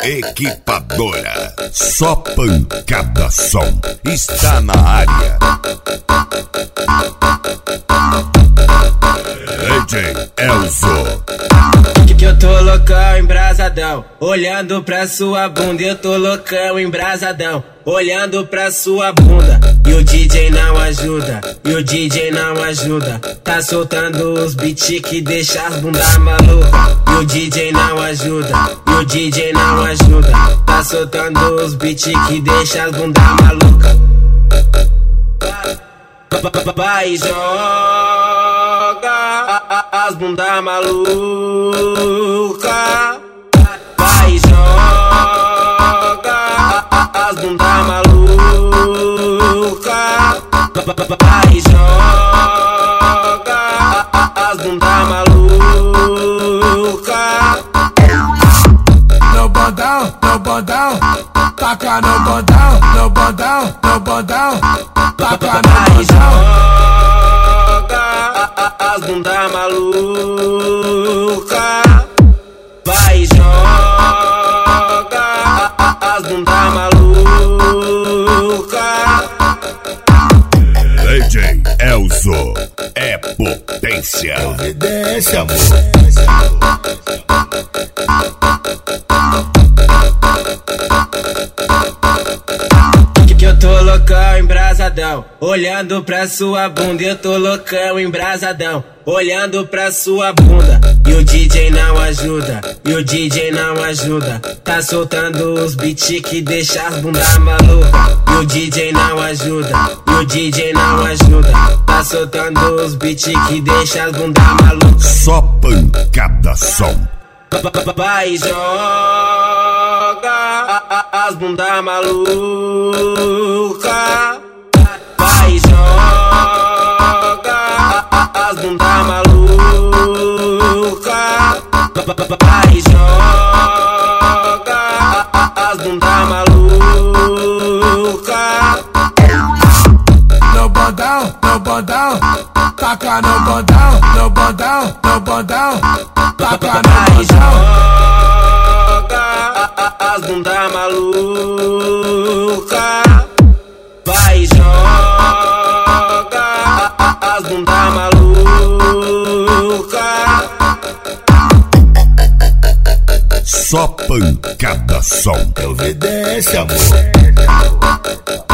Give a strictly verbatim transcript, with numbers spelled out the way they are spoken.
Equipadora, só pancada som, está na área. D J Elzo. Que eu tô loucão, embrasadão, olhando pra sua bunda. Eu tô loucão, embrasadão, olhando pra sua bunda. E o D J não ajuda, e o D J não ajuda. Tá soltando os beats que deixa as bundas maluca. E o D J não ajuda, e o D J não ajuda. Tá soltando os beats que deixa as bundas maluca. Vai, joga as bundas maluca. Vai, joga as bundas maluca. Vai, joga as bundas maluca. No bondão, no bondão, taca no bondão, no bondão, no bondão, taca no bondão. As bundas maluca. Vai, joga as bundas maluca. D J Elzo é potência. Obedece, amor. Que eu tô loucão, embrasadão, olhando pra sua bunda. Eu tô loucão, embrasadão, olhando pra sua bunda. E o D J não ajuda, e o D J não ajuda. Tá soltando os beats que deixa as bundas maluca. E o D J não ajuda, e o D J não ajuda. Tá soltando os beats que deixa as bundas maluca. Só pancada som. Vai, joga as bundas maluca. Vai, joga as bundas maluca. Vai, joga as bundas maluca. No bondão, no bondão, taca no bondão, no bondão, no bondão, taca no bondão. As bundas maluca. Vai, joga as bundas maluca. Só pancada som. Obedece, amor.